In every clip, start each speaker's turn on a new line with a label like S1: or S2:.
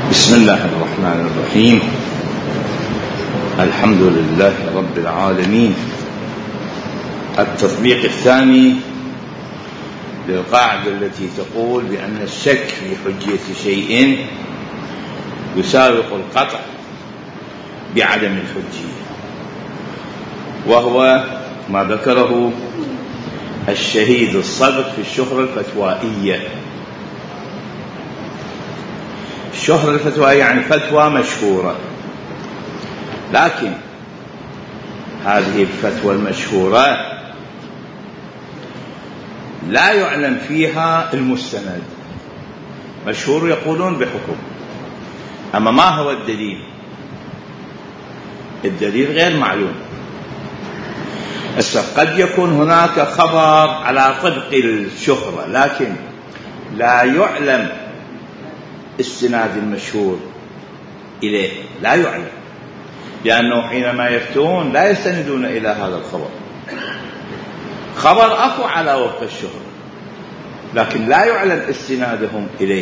S1: بسم الله الرحمن الرحيم. الحمد لله رب العالمين. التطبيق الثاني للقاعدة التي تقول بأن الشك في حجية شيء يسابق القطع بعدم الحجية، وهو ما ذكره الشهيد الصدق في الشهرة الفتوائية. الشهرة الفتوائية يعني فتوى مشهورة، لكن هذه الفتوى المشهورة لا يعلم فيها المستند. مشهور يقولون بحكم، أما ما هو الدليل؟ الدليل غير معلوم. قد يكون هناك خبر على طبق الشهرة، لكن لا يعلم استناد المشهور إليه، لا يعلم، لأنه حينما يفتون لا يستندون إلى هذا الخبر. خبر أكو على وفق الشهرة، لكن لا يعلم استنادهم إليه،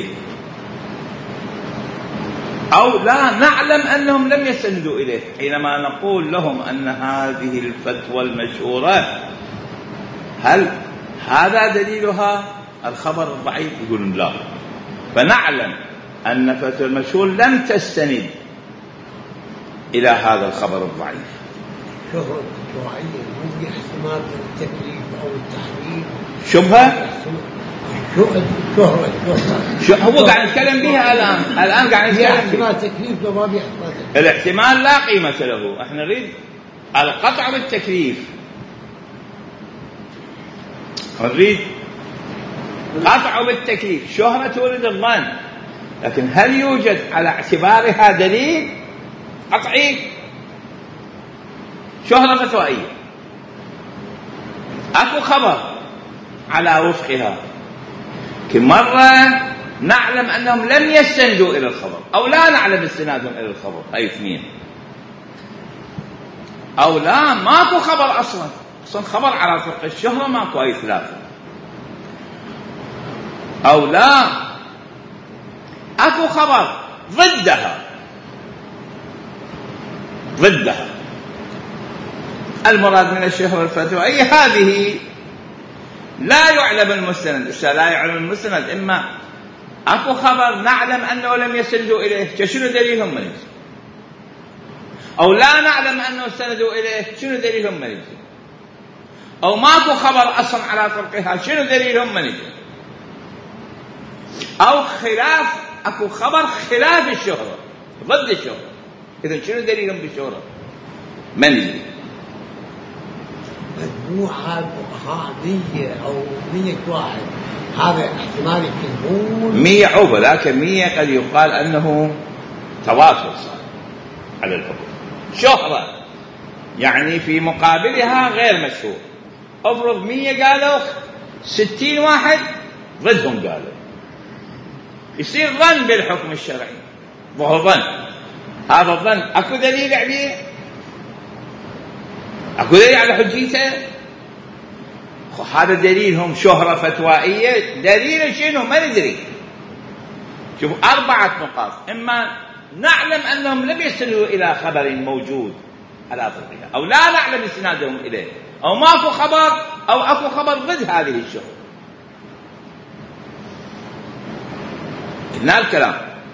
S1: أو لا نعلم أنهم لم يستندوا إليه. حينما نقول لهم أن هذه الفتوى المشهورة هل هذا دليلها الخبر الضعيف؟ يقولون لا، فنعلم أن فتوى المشهور لم تستند إلى هذا الخبر الضعيف.
S2: شهرة فتوائية مو احتمال التكليف أو التحريم،
S1: شبهة.
S2: شهرة
S1: هو قاعد نتكلم بها الآن قاعد نتكلم
S2: احتمال تكليف لو ما بيحتمال تكليف.
S1: الاحتمال لا قيمة له، احنا نريد القطع بالتكليف، نريد قطع بالتكليف. شهرة تولد الظن، لكن هل يوجد على اعتبارها دليل قطعي؟ شهرة فتوائية اكو خبر على وفقها، كل مرة نعلم أنهم لم يستندوا إلى الخبر، أو لا نعلم استنادهم إلى الخبر، أي اثنين. أو لا ماكو خبر أصلا خبر على طريق الشهرة ماكو، أي ثلاثة. أو لا أكو خبر ضدها. المراد من الشهرة الفتوائية هذه لا يعلم المستند. لا يعلم المستند، إما أكو خبر نعلم أنه لم يستندوا إليه، شنو دليلهم من يجي؟ أو لا نعلم أنه استندوا إليه، شنو دليلهم من يجي؟ أو ماكو خبر أصلا على طرقها، شنو دليلهم من يجي؟ أو خلاف، أكو خبر خلاف الشهرة، ضد الشهرة، إذن شنو دليلهم بالشهرة من يجي؟
S2: مجموعة 100 أو 100 واحد، هذا احتمال يكون
S1: 100 عوبة، لكن 100 قد يقال أنه تواتر صار على الحكم. شهرة يعني في مقابلها غير مشهور. افرض 100 قالوا 60 واحد ضدهم قالوا، يصير ظن بالحكم الشرعي، وهو ظن. هذا الظن أكو دليل عليه؟ أكو دليل على حجيته؟ هذا دليلهم شهرة فتوائية. دليل شنو؟ ما ندري. شوفوا 4 نقاط: إما نعلم أنهم لم يصلوا إلى خبر موجود على طريقها، أو لا نعلم استنادهم إليه، أو ماكو خبر، أو أكو خبر ضد هذه الشهرة. قلنا الكلام.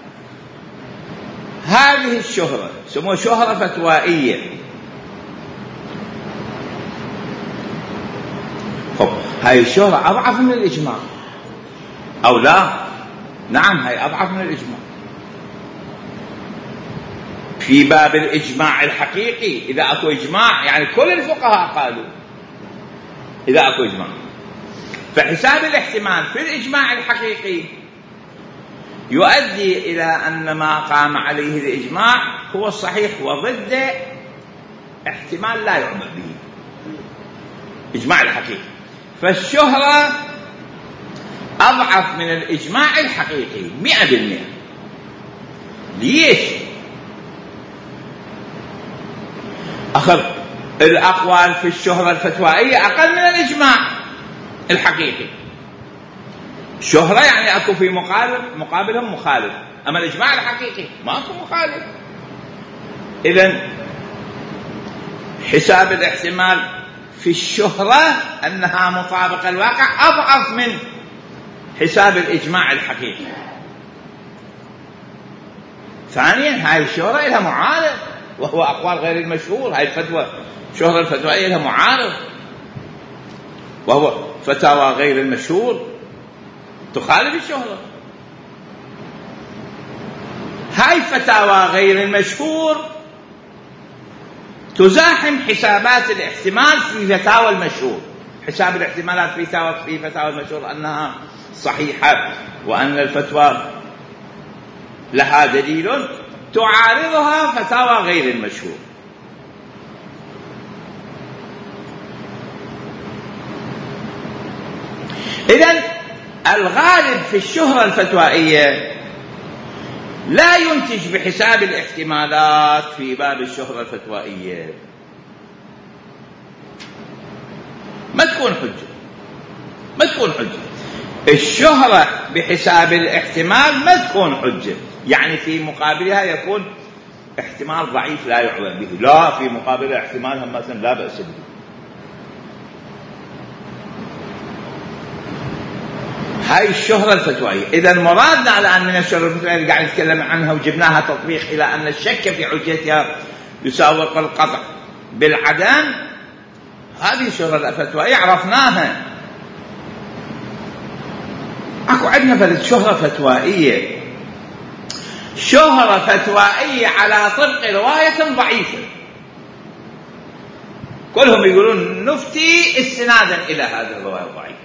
S1: هذه الشهرة سموها شهرة فتوائية. هاي الشهرة أضعف من الإجماع أو لا؟ نعم، هاي أضعف من الإجماع في باب الإجماع الحقيقي. إذا أكو إجماع يعني كل الفقهاء قالوا إذا أكو إجماع، فحساب الاحتمال في الإجماع الحقيقي يؤدي إلى أن ما قام عليه الإجماع هو الصحيح، وضد احتمال لا يعمل به إجماع الحقيقي. فالشهرة أضعف من الإجماع الحقيقي 100%. ليش؟ أخذ الأقوال في الشهرة الفتوائية أقل من الإجماع الحقيقي. شهرة يعني أكو في مقابلهم مخالف، أما الإجماع الحقيقي ماكو مخالف. إذن حساب الاحتمال في الشهرة أنها مطابقة الواقع أضعف من حساب الإجماع الحقيقي. ثانيا هاي الشهرة لها معارض وهو أقوال غير المشهور. هاي الفتوى الشهرة الفتوائية لها معارض وهو فتاوى غير المشهور تخالف الشهرة. هاي فتاوى غير المشهور تزاحم حسابات الاحتمال في فتاوى المشهور. حساب الاحتمالات في فتاوى المشهور أنها صحيحة وأن الفتوى لها دليل، تعارضها فتاوى غير المشهور. إذن الغالب في الشهرة الفتوائية لا ينتج بحساب الاحتمالات في باب الشهرة الفتوائية، ما تكون حجة. الشهرة بحساب الاحتمال ما تكون حجة، يعني في مقابلها يكون احتمال ضعيف لا يعول به، لا في مقابلها احتمال هم مثلا لا بأس به. هاي الشهرة الفتوائية. إذا مرادنا الآن من الشهرة الفتوائية اللي قاعد نتكلم عنها وجبناها تطبيق إلى أن الشك في حجتها يساوق القطع بالعدم، هذه الشهرة الفتوائية عرفناها. أكو عندنا فرد شهرة فتوائية على طبق رواية ضعيفة، كلهم يقولون نفتي استنادا إلى هذه الرواية الضعيفة.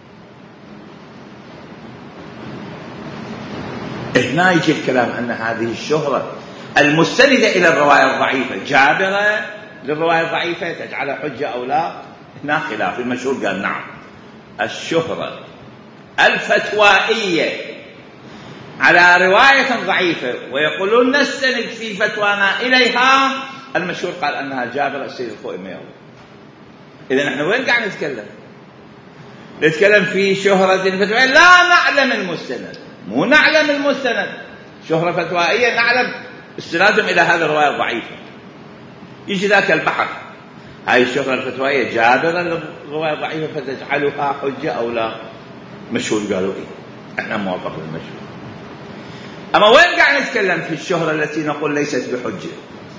S1: هنا يجي الكلام أن هذه الشهرة المستندة إلى الرواية الضعيفة جابرة للرواية الضعيفة تجعلها حجة أو لا. هنا خلاف. المشهور قال نعم الشهرة الفتوائية على رواية ضعيفة ويقولون نستند في فتوانا إليها، المشهور قال أنها جابرة السيد الخوئي ما يقول. إذن نحن وين قاعد نتكلم في شهرة فتوائية لا نعلم المستند، مو نعلم المستند. شهرة فتوائية نعلم استنادهم إلى هذه الرواية الضعيفة، يجي ذاك البحث هاي الشهرة الفتوائية جابرة للرواية الضعيفة فتجعلها حجة أو لا. مشهور قالوا إيه، إحنا موافق للمشهور. أما وين قاعد نتكلم في الشهرة التي نقول ليست بحجة؟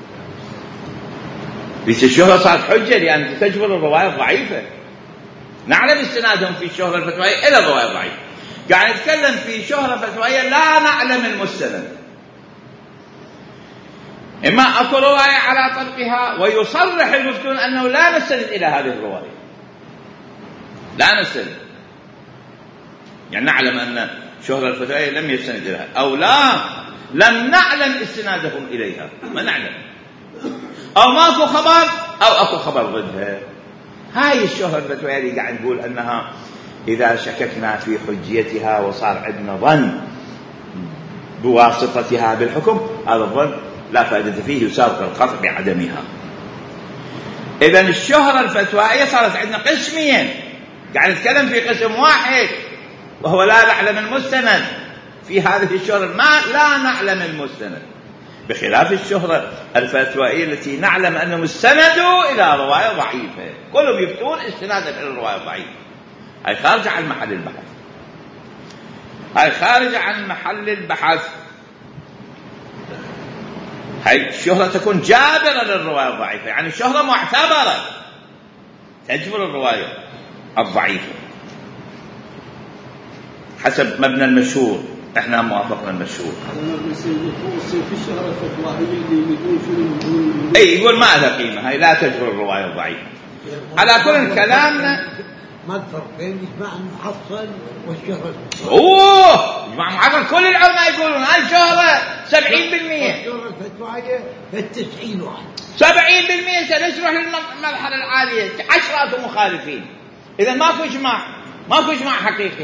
S1: ليس الشهرة صارت حجة لأن تجبر الرواية الضعيفة. نعلم استنادهم في الشهرة الفتوائية إلى الرواية الضعيفة. قاعد نتكلم في شهرة فتوائية لا نعلم المستند، إما أكو رواية على طبقها ويصرح المفتون أنه لا نستند إلى هذه الرواية، لا نستند، يعني نعلم أن شهرة الفتوائية لم يستند إليها، أو لا لم نعلم استنادهم إليها، ما نعلم، أو ماكو خبر أو أكو خبر ضدها. هاي الشهرة الفتوائية اللي قاعد نقول أنها إذا شككنا في حجيتها وصار عندنا ظن بواسطتها بالحكم، هذا الظن لا فائدة فيه، يساوق القطع بعدمها. إذن الشهرة الفتوائية صارت عندنا قسمين، قاعد نتكلم في قسم واحد وهو لا نعلم المستند. في هذه الشهرة ما لا نعلم المستند، بخلاف الشهرة الفتوائية التي نعلم أنهم استندوا إلى رواية ضعيفة، كلهم يفتون استنادا إلى الرواية الضعيفة. هاي خارجة عن محل البحث، هاي خارجة عن محل البحث. هاي الشهرة تكون جابرة للرواية الضعيفة، يعني الشهرة معتبرة تجبر الرواية الضعيفة حسب مبنى المشهور. احنا موافقنا المشهور. اي يقول ما لها قيمة، هاي لا تجبر الرواية الضعيفة. على كل كلامنا
S2: ما الفرق بين الإجماع المحصل والشهرة؟
S1: إجماع محصل كل العلماء يقولون هاي شهرة 70%.
S2: الشهرة الفتوائية 90%.
S1: 70% سنشرح للمرحلة العالية 10 مخالفين. إذا ماكو إجماع، ماكو إجماع حقيقي.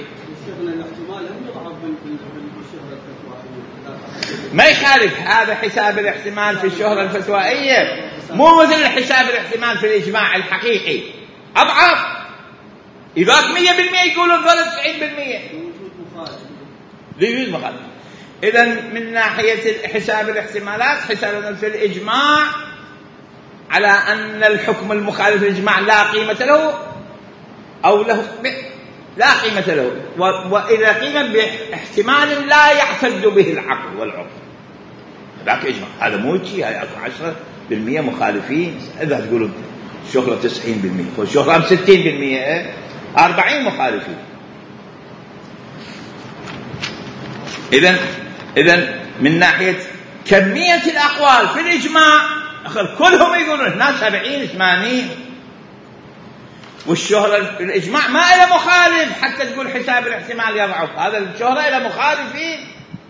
S1: ما يخالف هذا حساب الاحتمال في الشهرة الفتوائية، مو مثل حساب الاحتمال في الإجماع الحقيقي، أضعف. إذا 100% يقولون ظل 90% ليجوز مخالف. إذن من ناحية حساب الاحتمالات حسابنا في الإجماع على أن الحكم المخالف للإجماع لا قيمة له أو له لا قيمة له، وإذا قيمة باحتمال لا يعتد به العقل والعرف ذاك إجماع. هذا مو شيء، هاي 10% مخالفين. إذا تقولون الشهرة 90% والشهرة 60%، 40 مخالفين. إذن من ناحية كمية الأقوال في الإجماع كلهم يقولون هنا 70-80، والشهرة الإجماع ما إلى مخالف حتى تقول حساب الاحتمال يضعف. هذا الشهرة إلى مخالفين،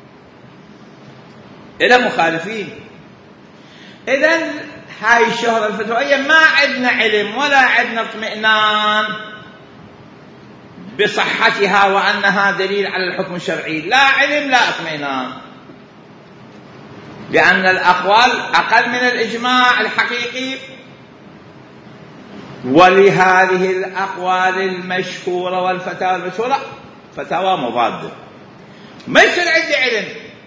S1: إلى مخالفين. إذن هاي الشهرة الفتوائية ما عندنا علم ولا عندنا اطمئنان بصحتها وأنها دليل على الحكم الشرعي، لا علم لا اطمئنان، لأن الأقوال أقل من الإجماع الحقيقي. ولهذه الأقوال المشهورة والفتاوى المشهورة فتاوى مضادة، ما يصير عندي علم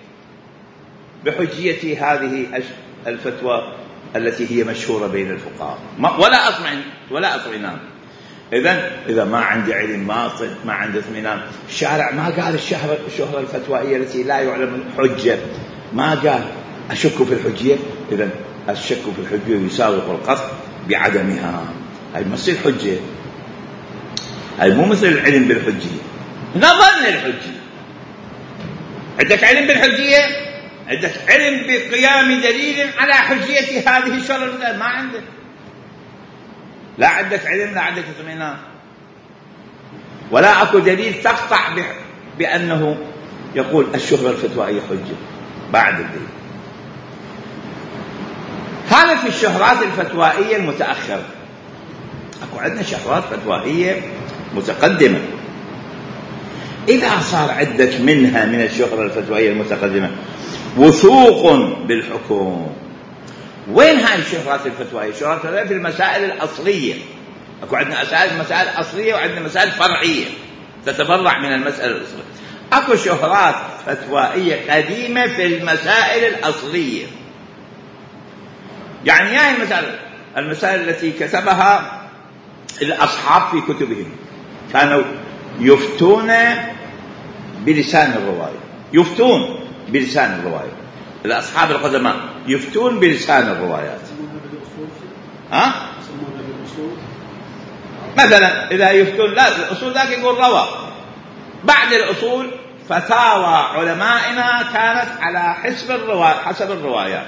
S1: بحجية هذه الفتوى التي هي مشهورة بين الفقهاء، ولا أطمئنان. إذا ما عندي علم ما عندي اطمئنان. الشارع ما قال الشهرة الفتوائية التي لا يعلم الحجة، ما قال أشك في الحجية. إذن الشك في الحجية يساوق القصد بعدمها، هاي ما تصير حجة، هاي مو مثل العلم بالحجية. نظن الحجية، عندك علم بالحجية، عندك علم بقيام دليل على حجية هذه الشهرة، ما عندك، لا عندك علم لا عندك اطمئنان، ولا أكو دليل تقطع بأنه يقول الشهرة الفتوائية حجة بعد الدليل. هذا في الشهرات الفتوائية المتأخرة. أكو عندنا شهرات فتوائية متقدمة. إذا صار عندك منها من الشهرة الفتوائية المتقدمة وثوق بالحكم، وين هاي الشهرات الفتوائية؟ الشهرات الفتوائية في المسائل الأصلية. أكو عندنا مسائل أصلية وعندنا مسائل فرعية تتفرع من المسألة الأصلية. أكو شهرات فتوائية قديمة في المسائل الأصلية. يعني هاي المسائل التي كتبها الأصحاب في كتبهم، كانوا يفتون بلسان الرواية. الأصحاب القدماء يفتون بلسان الروايات. مثلا إذا يفتون لا الأصول ذاك يقول روى. بعد الأصول فتاوى علمائنا كانت على حسب الروايات،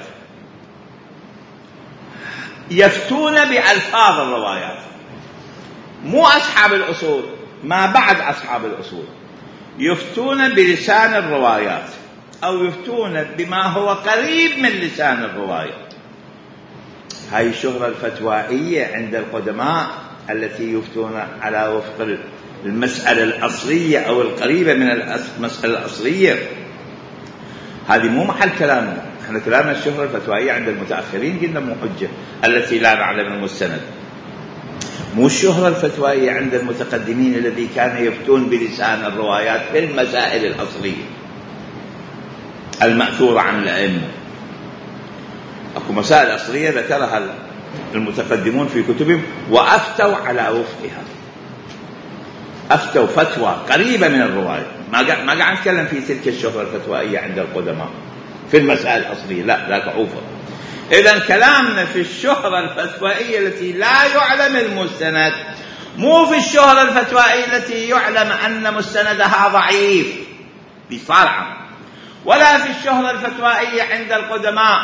S1: يفتون بألفاظ الروايات. مو أصحاب الأصول، ما بعد أصحاب الأصول يفتون بلسان الروايات أو يفتون بما هو قريب من لسان الرواية. هاي الشهرة الفتوائية عند القدماء التي يفتون على وفق المسألة الأصلية أو القريبة من المسألة الأصلية. هذه مو محل كلامنا، احنا كلامنا الشهرة الفتوائية عند المتأخرين قلنا مو حجة التي لا نعلم المستند. مو الشهرة الفتوائية عند المتقدمين الذي كان يفتون بلسان الروايات في المسائل الأصلية المأثورة عن الأئمة. أكو مسائل أصلية ذكرها المتقدمون في كتبهم وأفتوا على وفقها، أفتوا فتوى قريبة من الرواية. ما قاعد نتكلم في تلك الشهرة الفتوائية عند القدماء في المسائل الأصلية، لا ذاك عوفة. إذن كلامنا في الشهرة الفتوائية التي لا يعلم المستند، مو في الشهرة الفتوائية التي يعلم أن مستندها ضعيف بصرعة، ولا في الشهرة الفتوائية عند القدماء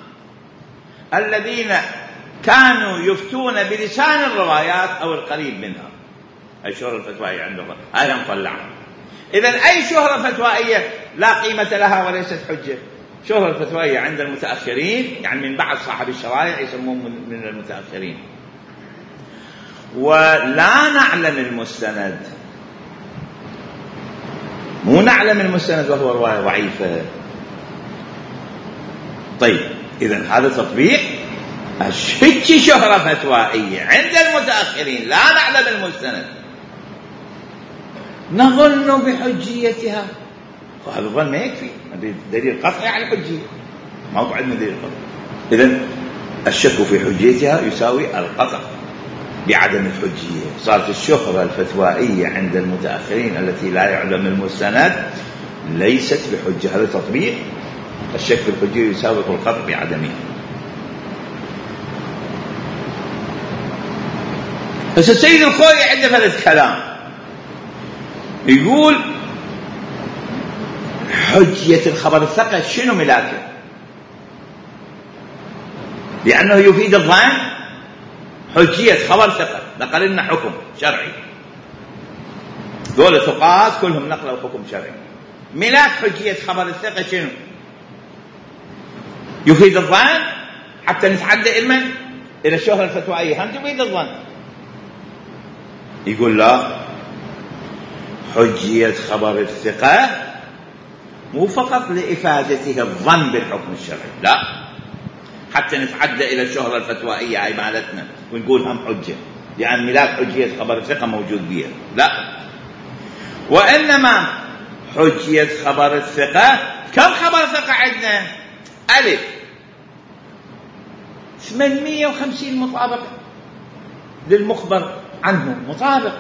S1: الذين كانوا يفتون بلسان الروايات أو القريب منها. أي شهرة الفتوائية عندهم هذا نطلعها. إذن أي شهرة فتوائية لا قيمة لها وليست حجة؟ شهرة الفتوائية عند المتأخرين، يعني من بعد صاحب الشرائع يسمون من المتأخرين. ولا نعلم المستند، مو نعلم المستند وهو رواية ضعيفة. طيب إذن هذا تطبيق الشك شهرة فتوائية عند المتأخرين لا نعلم المستند، نظن بحجيتها وهذا الظن ما يكفي، دليل قطعي على الحجية، ما هو عندنا دليل قطعي. إذن الشك في حجيتها يساوي القطع بعدم الحجية. صارت الشهرة الفتوائية عند المتأخرين التي لا يعلم المستند ليست بحجة. هذا تطبيق الشك في الحجية يساوي القطع بعدمها. بس السيد الخوئي عنده ثلاث كلام، يقول حجية الخبر الثقة شنو ملاكه؟ لأنه يفيد الظن. حجية خبر ثقة نقل لنا حكم شرعي، دول ثقات كلهم نقلوا حكم شرعي. ملاك حجية خبر الثقة شنو؟ يفيد الظن حتى نتعدى إلى الشهرة الفتوائية، هم تفيد الظن. يقول لا، حجية خبر الثقة مو فقط لإفادته الظن بالحكم الشرعي، لا، حتى نتعدى إلى الشهرة الفتوائية هاي مالتنا ونقول هم حجة، لأن ملاك حجية خبر الثقة موجود بها، لا، وإنما حجية خبر الثقة. كم خبر ثقة عندنا؟ ألف 850 مطابقة للمخبر عنه، مطابق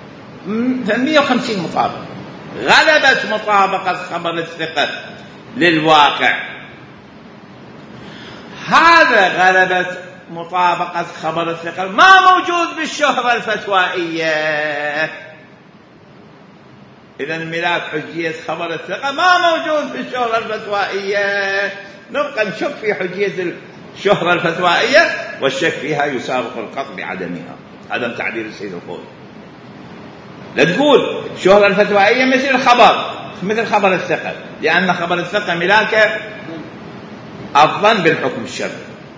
S1: 850 مطابقة. غلبت مطابقة خبر الثقة للواقع، هذا غلبت مطابقة خبر الثقة ما موجود بالشهرة الفتوائية. إذن ملاك حجية خبر الثقة ما موجود بالشهرة الفتوائية. نبقى نشك في حجية الشهرة الفتوائية، والشك فيها يسابق القطع بعدمها. هذا تعبير السيد الخوئي. لا تقول الشهرة الفتوائية مثل الخبر، مثل خبر الثقة، لأن خبر الثقة ملاك الظن بالحكم الشرعي،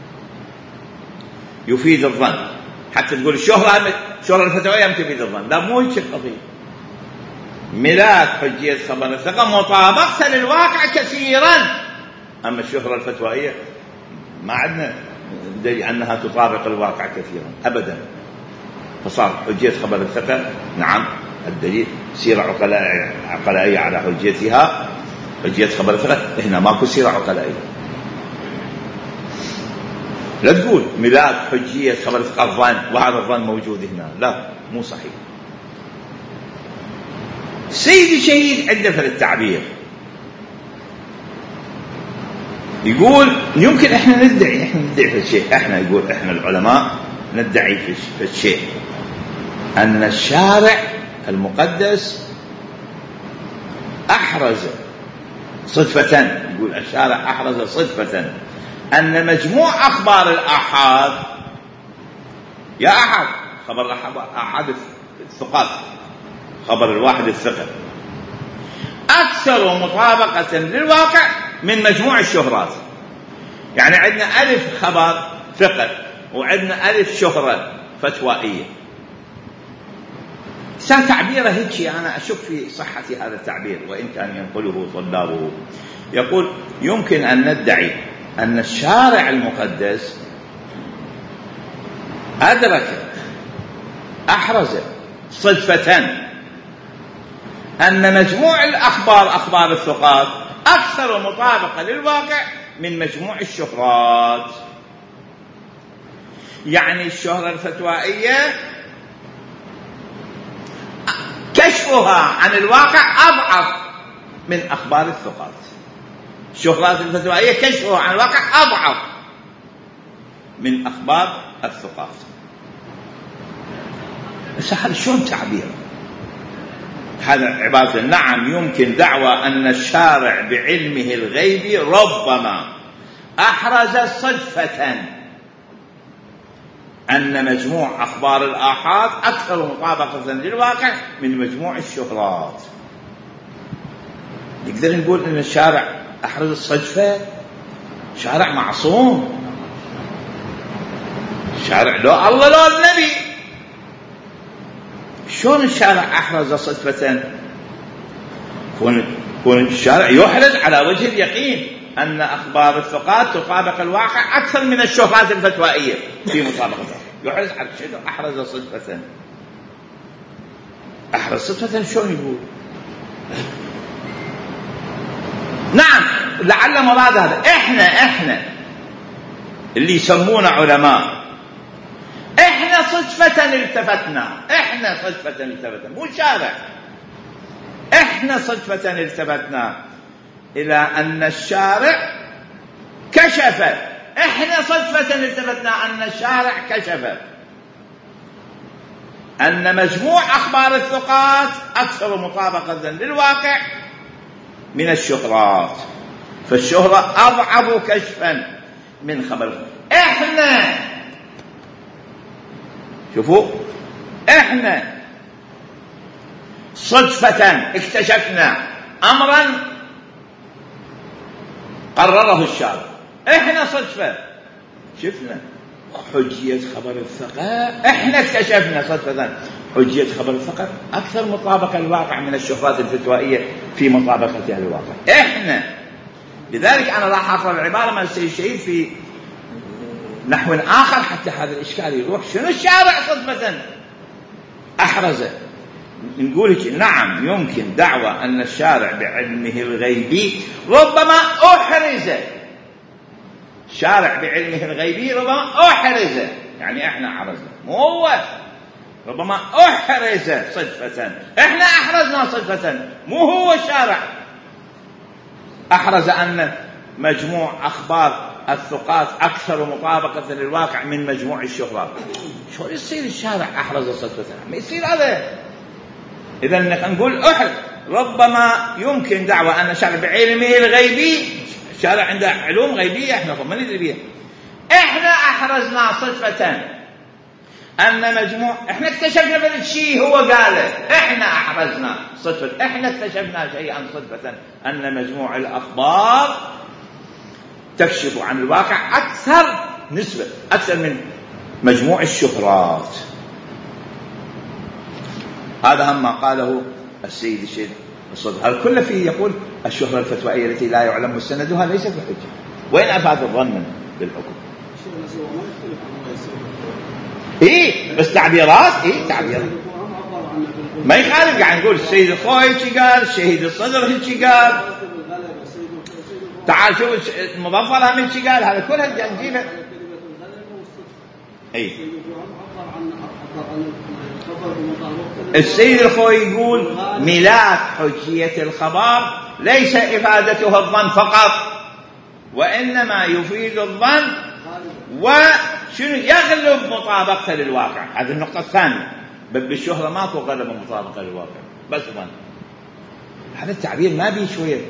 S1: يفيد الظن. حتى تقول الشهرة الفتوائية ما تفيد الظن، لا، مو هيك القضية. ملاك حجية خبر الثقة مطابقة للواقع كثيرا، أما الشهرة الفتوائية ما عندنا دليل أنها تطابق الواقع كثيرا أبدا. فصار حجية خبر الثقة نعم الدليل سيرة عقلائية على حجيتها. حجية خبر الثقة هنا ماكو سيرة عقلائية. لا تقول ملاك حجية خبر الثقة الظن وهذا الظن موجود هنا، لا، مو صحيح. سيد الشهيد عنده في التعبير يقول يمكن احنا ندعي في الشيء، احنا يقول احنا العلماء ندعي في الشيء ان الشارع المقدس احرز صدفة، يقول الشارع احرز صدفة ان مجموع اخبار الاحاد، يا احد خبر احد الثقات، خبر الواحد الثقة، أكثر مطابقة للواقع من مجموع الشهرات. يعني عندنا ألف خبر ثقة وعندنا ألف شهرة فتوائية. سان تعبيره هيك، أنا أشك في صحة هذا التعبير وإن كان ينقله طلابه. يقول يمكن أن ندعي أن الشارع المقدس أدرك أحرز صدفة أن مجموع الأخبار أخبار الثقات أكثر مطابقة للواقع من مجموع الشهرات. يعني الشهرة الفتوائية كشفها عن الواقع أضعف من أخبار الثقات. الشهرات الفتوائية كشفها عن الواقع أضعف من أخبار الثقات. بس هذا شلون تعبير؟ هذا عبارة نعم يمكن دعوى أن الشارع بعلمه الغيبي ربما أحرز صدفة أن مجموع أخبار الآحاد أكثر مطابقة للواقع من مجموع الشهرات. نقدر نقول أن الشارع أحرز الصدفة؟ شارع معصوم، شارع لا الله لا النبي، شلون الشارع أحرز صدفة؟ كون الشارع يحرز على وجه اليقين أن أخبار الثقات تطابق الواقع أكثر من الشهرات الفتوائية في مطابقتها، يحرز على شيء. أحرز صدفة، أحرز صدفة شلون يقول؟ لعل مراد هذا. احنا اللي يسمونا علماء، احنا صدفة التفتنا، مو شارع، احنا صدفة التفتنا الى ان الشارع كشف، احنا صدفة التفتنا ان الشارع كشف ان مجموع اخبار الثقات اكثر مطابقة للواقع من الشهرات، فالشهرة اضعف كشفا من خبر. احنا شوفوا، احنا صدفة اكتشفنا امرا قرره الشارع، احنا صدفة شفنا حجية خبر الثقة، احنا اكتشفنا صدفة حجية خبر الثقة اكثر مطابقة للواقع من الشهرات الفتوائية في مطابقتها للواقع. احنا لذلك انا راح اقرا العبارة من السيد الشهيد في نحو اخر حتى هذا الاشكال يروح. شنو الشارع صدفة احرز؟ نقول نعم يمكن دعوى ان الشارع بعلمه الغيبي ربما احرز، شارع بعلمه الغيبي ربما احرز، يعني احنا احرزنا مو هو، ربما احرز صدفة، احنا احرزنا صدفة مو هو الشارع احرز ان مجموع اخبار الثقات اكثر مطابقة للواقع من مجموع الشهرات. شو يصير الشارع احرز صدفة؟ ما يصير هذا. اذا نقول احرز، ربما يمكن دعوى ان الشارع بعلمه الغيبي، الشارع عنده علوم غيبية احنا ما ندري بها، احنا احرزنا صدفة ان مجموع، احنا اكتشفنا بالشيء هو قاله، احنا احرزنا صدفة، احنا اكتشفنا شيئا صدفة ان مجموع الاخبار تكشف عن الواقع اكثر نسبة، اكثر من مجموع الشهرات. هذا هم ما قاله السيد الشيخ الصدر. الكل فيه يقول الشهرة الفتوائية التي لا يعلم مستندها ليست بحجة. وين أفاد الظن بالحكم؟ إيه بس تعبيرات، إيه تعبيرات ما يخالف. قاعد نقول السيد الخوي هيك قال، الشهيد الصدر هيك قال، تعال شوف المظفر هم هيك قال، هذا كلها نجيبها. إيه السيد الخوي يقول ملاك حجية الخبر ليس إفادته الظن فقط، وإنما يفيد الظن وشنو يغلب مطابقته للواقع. هذه النقطة الثانية، بالشهرة ما تغلب مطابقة للواقع بس ظن. هذا التعبير ما بيه شوية.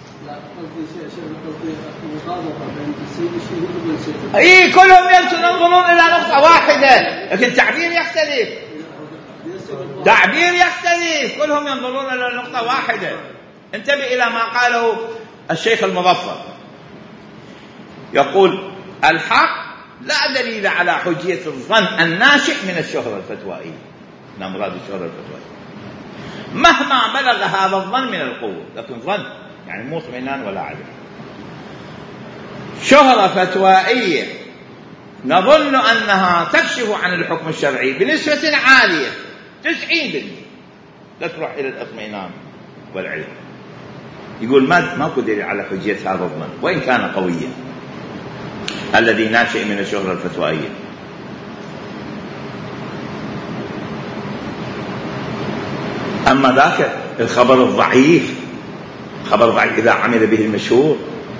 S1: اي كلهم ينظرون الى نقطة واحدة، لكن التعبير يختلف، تعبير يختلف، كلهم ينظرون الى نقطة واحدة. انتبه الى ما قاله الشيخ المظفر، يقول الحق لا دليل على حجية الظن الناشئ من الشهرة الفتوائية، مراد الشهرة الفتوائية مهما بلغ هذا الظن من القوة، لكن ظن يعني مو اطمئنان ولا علم. شهرة فتوائية نظن أنها تكشف عن الحكم الشرعي بنسبة عالية 90%، لا تروح إلى الاطمئنان والعلم. يقول ماكو دليل على حجية هذا الظن وإن كان قويا الذي ناشئ من الشهرة الفتوائية. أما ذاك الخبر الضعيف، خبر ضعيف إذا عمل به المشهور،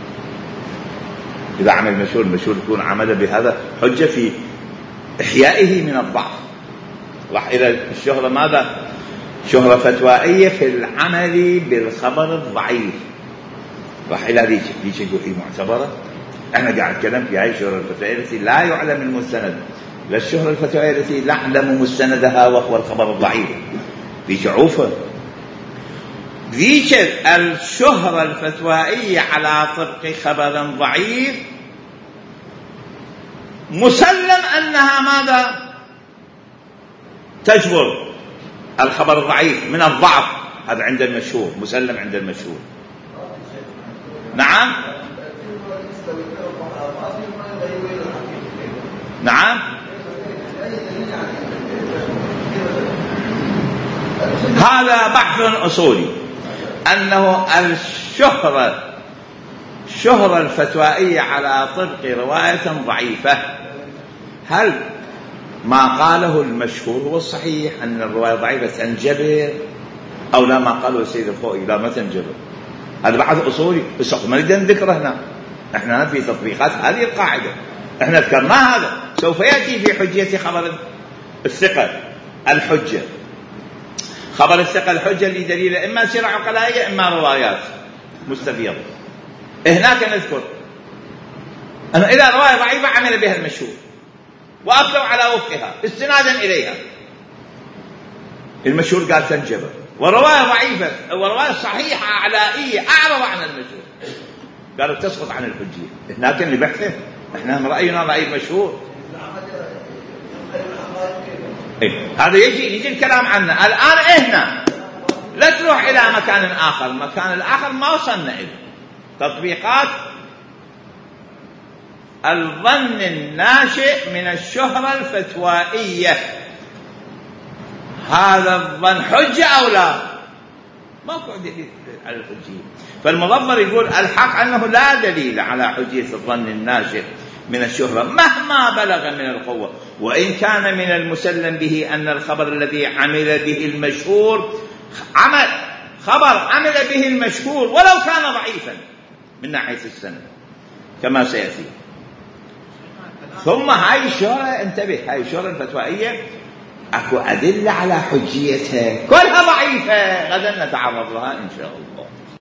S1: إذا عمل المشهور يكون عمل بهذا حجة في إحيائه من الضعف. راح إلى الشهرة ماذا؟ شهرة فتوائية في العمل بالخبر الضعيف، راح إلى ذيك يقول هي معتبرة. احنا قاعد نتكلم في هاي الشهرة الفتوائية التي لا يعلم المستند، لا الشهرة الفتوائية التي لا يعلم مستندها وهو الخبر الضعيف، ذيك عوفة. ذيك الشهرة الفتوائية على طبق خبر ضعيف مسلم أنها ماذا؟ تجبر الخبر الضعيف من الضعف، هذا عند المشهور، مسلم عند المشهور. نعم نعم، هذا بحث أصولي، أنه الشهرة الشهرة الفتوائية على طبق رواية ضعيفة، هل ما قاله المشهور هو الصحيح أن الرواية ضعيفة تنجبر، أو لا ما قاله السيد الخوئي لا ما تنجبر؟ هذا بعض أصولي بس ما نقدر نذكره هنا، احنا في تطبيقات هذه القاعدة احنا ذكرنا هذا. سوف يأتي في حجية خبر الثقة الحجة، خبر الثقة الحجة لدليل إما سيرة عقلائية إما روايات مستفيضة. هناك نذكر أن إذا رواية ضعيفة عمل بها المشهور وأفتوا على وفقها استنادا إليها، المشهور قال تنجبر، ورواية ضعيفة ورواية صحيحة علائية أعرض عن المشهور قالوا تسقط عن الحجية. هناك اللي بحثه احنا رأينا رأي المشهور. هذا يجي الكلام عنه الآن. إحنا لا تروح إلى مكان آخر، المكان الآخر ما وصلنا إليه. تطبيقات الظن الناشئ من الشهرة الفتوائية، هذا الظن حجة أو لا؟ ما دليل على الحجية. فالمضمر يقول الحق أنه لا دليل على حجية الظن الناشئ من الشهرة مهما بلغ من القوة، وإن كان من المسلم به أن الخبر الذي عمل به المشهور خبر عمل به المشهور ولو كان ضعيفا من ناحية السند كما سيأتي. ثم هاي الشهرة، انتبه، هاي الشهرة الفتوائية أكو أدلة على حجيتها كلها ضعيفة، غدا نتعرض لها إن شاء الله.